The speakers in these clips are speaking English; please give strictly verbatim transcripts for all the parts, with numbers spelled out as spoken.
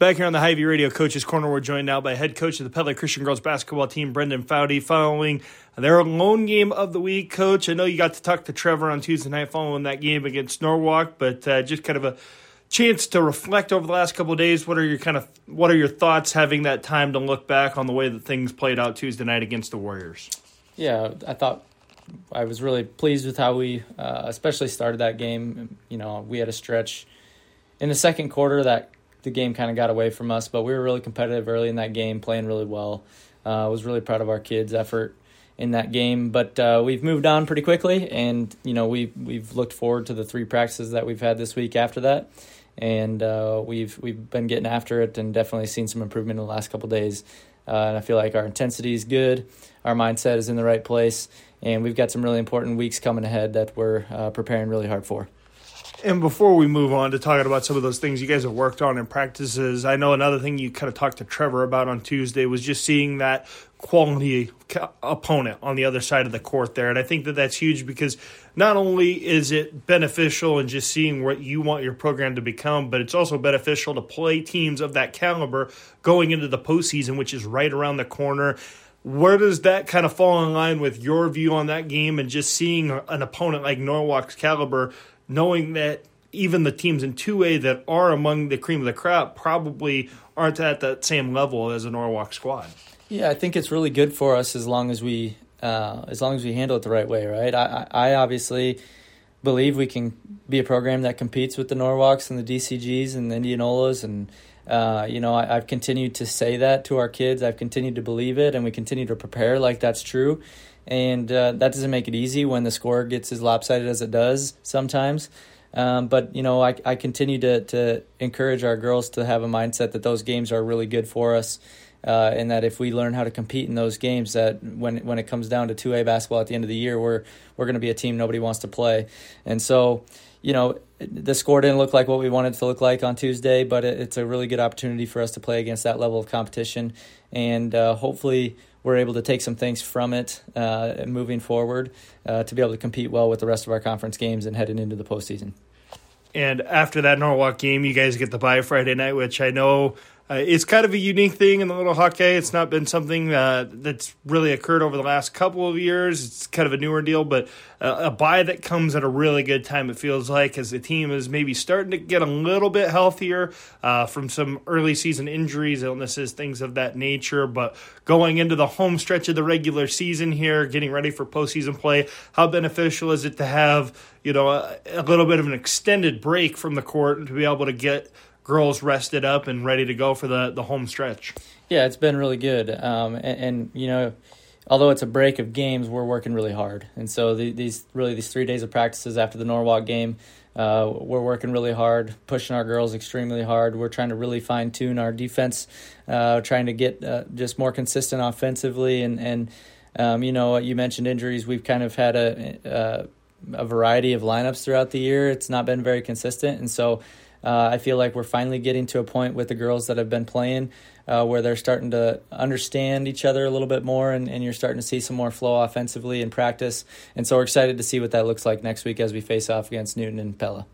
Back here on the Hy-Vee Radio Coaches Corner, we're joined now by head coach of the Pettler Christian Girls Basketball Team, Brendan Foudy, following their lone game of the week. Coach, I know you got to talk to Trevor on Tuesday night following that game against Norwalk, but uh, just kind of a chance to reflect over the last couple of days. What are your kind of what are your thoughts having that time to look back on the way that things played out Tuesday night against the Warriors? Yeah, I thought I was really pleased with how we uh, especially started that game. You know, we had a stretch in the second quarter that the game kind of got away from us, but we were really competitive early in that game, playing really well. I uh, was really proud of our kids' effort in that game, but uh, we've moved on pretty quickly, and you know we've we've looked forward to the three practices that we've had this week after that, and uh, we've we've been getting after it and definitely seen some improvement in the last couple of days. Uh, and I feel like our intensity is good, our mindset is in the right place, and we've got some really important weeks coming ahead that we're uh, preparing really hard for. And before we move on to talking about some of those things you guys have worked on in practices, I know another thing you kind of talked to Trevor about on Tuesday was just seeing that quality opponent on the other side of the court there. And I think that that's huge because not only is it beneficial in just seeing what you want your program to become, but it's also beneficial to play teams of that caliber going into the postseason, which is right around the corner. Where does that kind of fall in line with your view on that game and just seeing an opponent like Norwalk's caliber, knowing that even the teams in two A that are among the cream of the crop probably aren't at that same level as a Norwalk squad? Yeah, I think it's really good for us as long as we uh, as long as we handle it the right way, right? I, I obviously believe we can be a program that competes with the Norwalks and the D C Gs and the Indianolas, and uh, you know I, I've continued to say that to our kids. I've continued to believe it, and we continue to prepare like that's true. And uh, that doesn't make it easy when the score gets as lopsided as it does sometimes. Um, but, you know, I, I continue to, to encourage our girls to have a mindset that those games are really good for us, uh, and that if we learn how to compete in those games, that when when it comes down to two A basketball at the end of the year, we're, we're going to be a team nobody wants to play. And so, you know, the score didn't look like what we wanted it to look like on Tuesday, but it, it's a really good opportunity for us to play against that level of competition. And uh, hopefully we're able to take some things from it uh, moving forward uh, to be able to compete well with the rest of our conference games and heading into the postseason. And after that Norwalk game, you guys get the bye Friday night, which I know uh, is kind of a unique thing in the Little Hockey. It's not been something uh, that's really occurred over the last couple of years. It's kind of a newer deal, but uh, a bye that comes at a really good time, it feels like, as the team is maybe starting to get a little bit healthier uh, from some early season injuries, illnesses, things of that nature. But going into the home stretch of the regular season here, getting ready for postseason play, how beneficial is it to have, you know, a, a little bit of an extended break from the court and to be able to get girls rested up and ready to go for the, the home stretch? Yeah, it's been really good. Um, and, and, you know, although it's a break of games, we're working really hard. And so the, these really these three days of practices after the Norwalk game, uh, we're working really hard, pushing our girls extremely hard. We're trying to really fine-tune our defense, uh, trying to get uh, just more consistent offensively. And, and um, you know, you mentioned injuries. We've kind of had a, a, a variety of lineups throughout the year. It's not been very consistent. And so Uh, I feel like we're finally getting to a point with the girls that have been playing uh, where they're starting to understand each other a little bit more, and, and you're starting to see some more flow offensively in practice. And so we're excited to see what that looks like next week as we face off against Newton and Pella.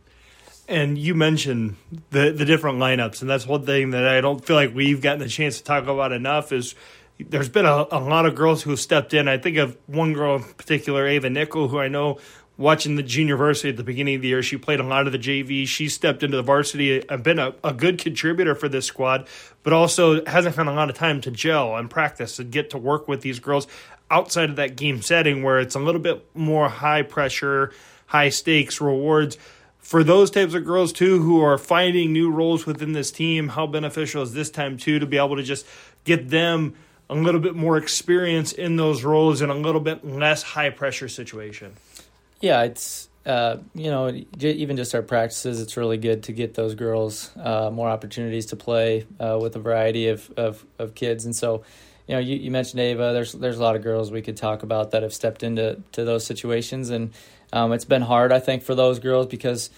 And you mentioned the the different lineups, and that's one thing that I don't feel like we've gotten the chance to talk about enough is there's been a, a lot of girls who have stepped in. I think of one girl in particular, Ava Nickel, who I know watching the junior varsity at the beginning of the year, she played a lot of the J V. She stepped into the varsity and been a, a good contributor for this squad, but also hasn't had a lot of time to gel and practice and get to work with these girls outside of that game setting where it's a little bit more high pressure, high stakes rewards. For those types of girls, too, who are finding new roles within this team, how beneficial is this time, too, to be able to just get them a little bit more experience in those roles in a little bit less high-pressure situation? Yeah, it's, uh, you know, even just our practices, it's really good to get those girls uh, more opportunities to play uh, with a variety of, of, of kids. And so, you know, you, you mentioned Ava. There's there's a lot of girls we could talk about that have stepped into to those situations. And um, it's been hard, I think, for those girls because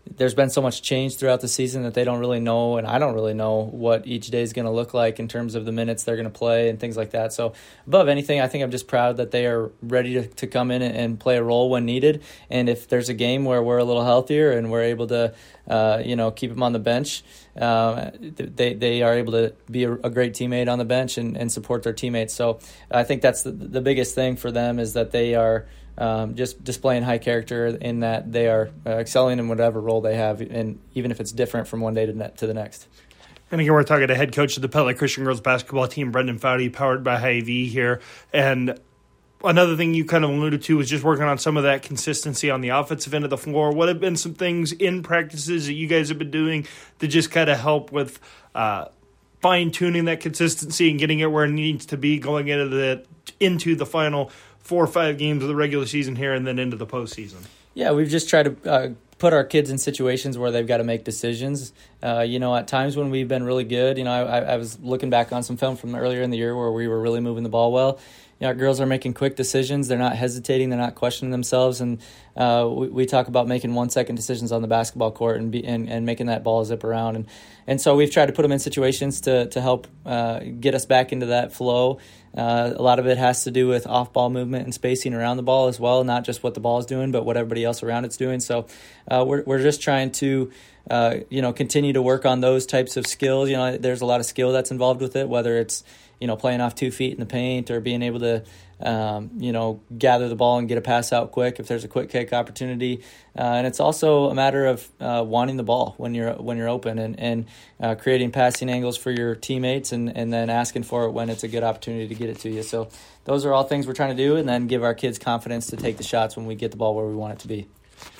there's been so much change throughout the season that they don't really know, and I don't really know what each day is going to look like in terms of the minutes they're going to play and things like that. So above anything, I think I'm just proud that they are ready to, to come in and play a role when needed. And if there's a game where we're a little healthier and we're able to, uh, you know, keep them on the bench, uh, they they are able to be a, a great teammate on the bench and, and support their teammates. So I think that's the, the biggest thing for them, is that they are Um, just displaying high character in that they are uh, excelling in whatever role they have, and even if it's different from one day to, ne- to the next. And again, we're talking to head coach of the Pella Christian girls basketball team, Brendan Foudy, powered by Hy-Vee here. And another thing you kind of alluded to was just working on some of that consistency on the offensive end of the floor. What have been some things in practices that you guys have been doing to just kind of help with uh, fine-tuning that consistency and getting it where it needs to be going into the into the final four or five games of the regular season here and then into the postseason? Yeah, we've just tried to uh, put our kids in situations where they've got to make decisions. Uh, you know, at times when we've been really good, you know, I, I was looking back on some film from earlier in the year where we were really moving the ball well. You know, our girls are making quick decisions. They're not hesitating. They're not questioning themselves. And uh, we, we talk about making one-second decisions on the basketball court and, be, and and making that ball zip around. And and so we've tried to put them in situations to to help uh, get us back into that flow. Uh, a lot of it has to do with off-ball movement and spacing around the ball as well, not just what the ball is doing, but what everybody else around it's doing. So uh, we're we're just trying to uh, you know continue to work on those types of skills. You know, there's a lot of skill that's involved with it, whether it's you know, playing off two feet in the paint or being able to, um, you know, gather the ball and get a pass out quick if there's a quick kick opportunity. Uh, and it's also a matter of uh, wanting the ball when you're when you're open and, and uh, creating passing angles for your teammates and, and then asking for it when it's a good opportunity to get it to you. So those are all things we're trying to do, and then give our kids confidence to take the shots when we get the ball where we want it to be.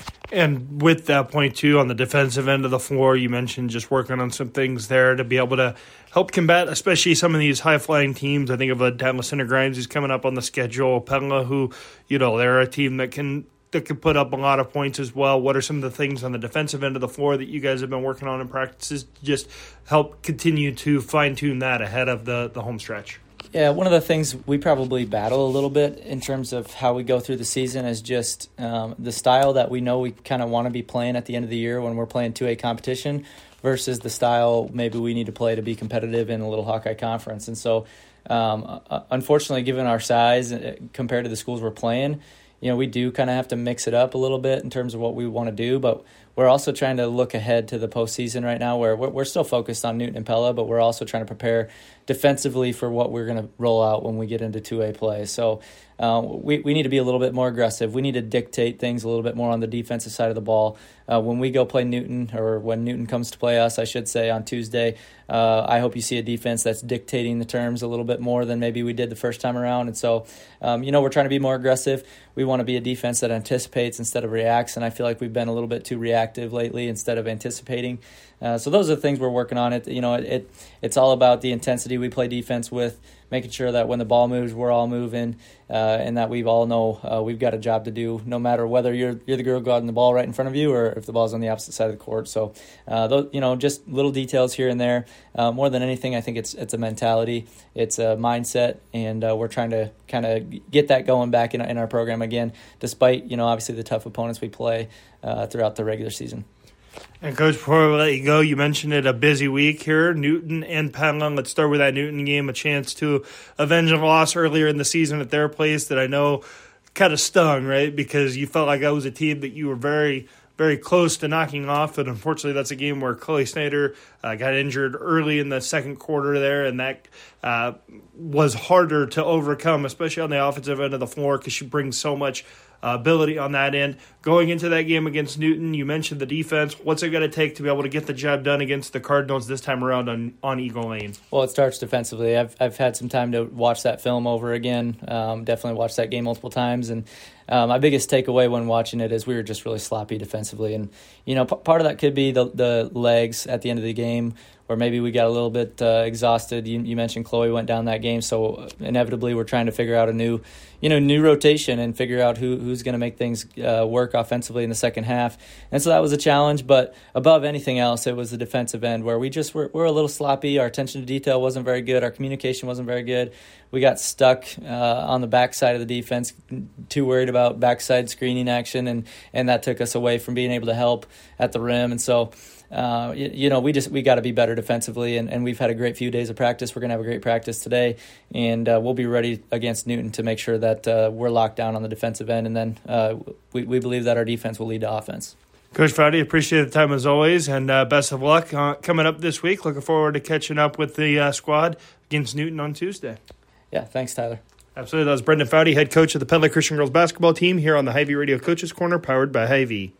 And with that point, too, on the defensive end of the floor, you mentioned just working on some things there to be able to help combat, especially some of these high-flying teams. I think of a Dallas Center Grimes who's coming up on the schedule, Pella, who, you know, they're a team that can that can put up a lot of points as well. What are some of the things on the defensive end of the floor that you guys have been working on in practices to just help continue to fine-tune that ahead of the, the home stretch? Yeah, one of the things we probably battle a little bit in terms of how we go through the season is just um, the style that we know we kind of want to be playing at the end of the year when we're playing two A competition versus the style maybe we need to play to be competitive in a Little Hawkeye Conference. And so, um, unfortunately, given our size compared to the schools we're playing, you know, we do kind of have to mix it up a little bit in terms of what we want to do, but we're also trying to look ahead to the postseason right now, where we're, we're still focused on Newton and Pella, but we're also trying to prepare defensively for what we're going to roll out when we get into two A play. So uh, we, we need to be a little bit more aggressive. We need to dictate things a little bit more on the defensive side of the ball. Uh, when we go play Newton, or when Newton comes to play us, I should say, on Tuesday, uh, I hope you see a defense that's dictating the terms a little bit more than maybe we did the first time around. And so, um, you know, we're trying to be more aggressive. We want to be a defense that anticipates instead of reacts, and I feel like we've been a little bit too reactive lately instead of anticipating. Uh, so those are the things we're working on. It, you know, it, it it's all about the intensity we play defense with, making sure that when the ball moves, we're all moving, uh, and that we all know uh, we've got a job to do, no matter whether you're you're the girl guarding the ball right in front of you or if the ball's on the opposite side of the court. So, uh, those, you know, just little details here and there. Uh, more than anything, I think it's it's a mentality, it's a mindset, and uh, we're trying to kind of get that going back in in our program again, despite, you know, obviously the tough opponents we play uh, throughout the regular season. And, Coach, before we let you go, you mentioned it, a busy week here, Newton and Pella. Let's start with that Newton game, a chance to avenge a loss earlier in the season at their place that I know kind of stung, right, because you felt like that was a team that you were very, very close to knocking off, and unfortunately that's a game where Chloe Snyder uh, got injured early in the second quarter there, and that uh, was harder to overcome, especially on the offensive end of the floor, because she brings so much Uh, ability on that end. Going into that game against Newton, you mentioned the defense. What's it going to take to be able to get the job done against the Cardinals this time around on, on Eagle Lane? Well, it starts defensively. I've I've had some time to watch that film over again. Um, definitely watched that game multiple times, and uh, my biggest takeaway when watching it is we were just really sloppy defensively. And you know, p- part of that could be the the legs at the end of the game, or maybe we got a little bit uh, exhausted. You, you mentioned Chloe went down that game, so inevitably we're trying to figure out a new, you know, new rotation and figure out who who's going to make things uh, work offensively in the second half. And so that was a challenge, but above anything else, it was the defensive end where we just were, were a little sloppy. Our attention to detail wasn't very good. Our communication wasn't very good. We got stuck uh, on the backside of the defense, too worried about backside screening action, and, and that took us away from being able to help at the rim. And so, uh, you, you know, we just we got to be better defensively, and, and we've had a great few days of practice. We're going to have a great practice today, and uh, we'll be ready against Newton to make sure that uh, we're locked down on the defensive end, and then uh, we, we believe that our defense will lead to offense. Coach Foudy, appreciate the time as always, and uh, best of luck uh, coming up this week. Looking forward to catching up with the uh, squad against Newton on Tuesday. Yeah, thanks, Tyler. Absolutely. That was Brendan Foudy, head coach of the Peddler Christian Girls basketball team here on the Hy-Vee Radio Coaches Corner, powered by Hy-Vee.